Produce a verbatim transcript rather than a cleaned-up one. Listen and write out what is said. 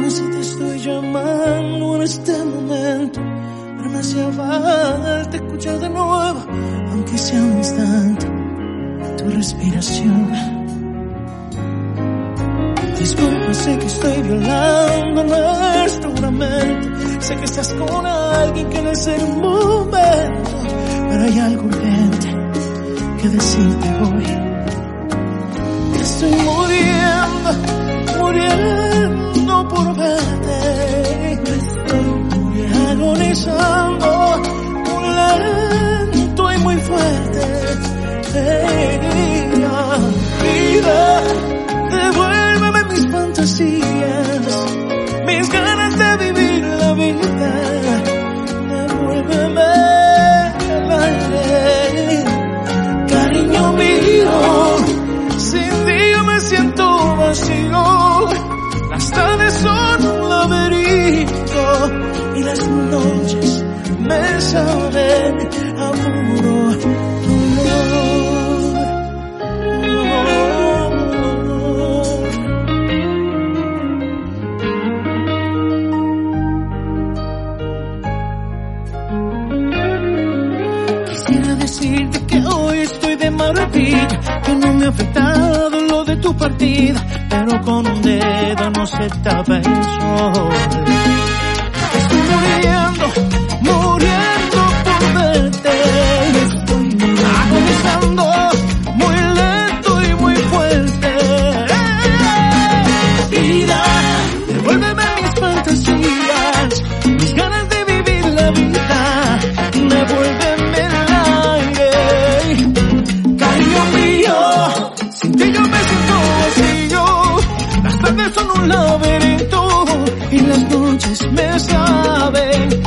si te estoy llamando en este momento, pero me hacía falta escuchar de nuevo, aunque sea un instante, tu respiración. Disculpa, sé que estoy violando nuestro juramento, sé que estás con alguien que no es el momento, pero hay algo urgente que decirte hoy. Estoy muriendo, muriendo por verte. Estoy muriendo, agonizando, muy lento y muy fuerte. Vida, vida, devuélveme mis fantasías, mis ganas de vivir la vida. Devuélveme el aire, cariño mío. Sin ti yo me siento vacío. Las tardes son un laberinto y las noches me saben a puro dolor. Quisiera decirte que hoy estoy de maravilla, que no me ha afectado lo de tu partida, pero con un dedo no se tapa el sol. Estoy muriendo, muriendo por verte. Estoy agonizando, muy lento y muy fuerte. Vida, devuélveme mis fantasías, mis ganas de vivir la vida. Devuélveme el aire, cariño mío. Sin ti yo me siento vacío. Las tardes son un laberinto y las noches me saben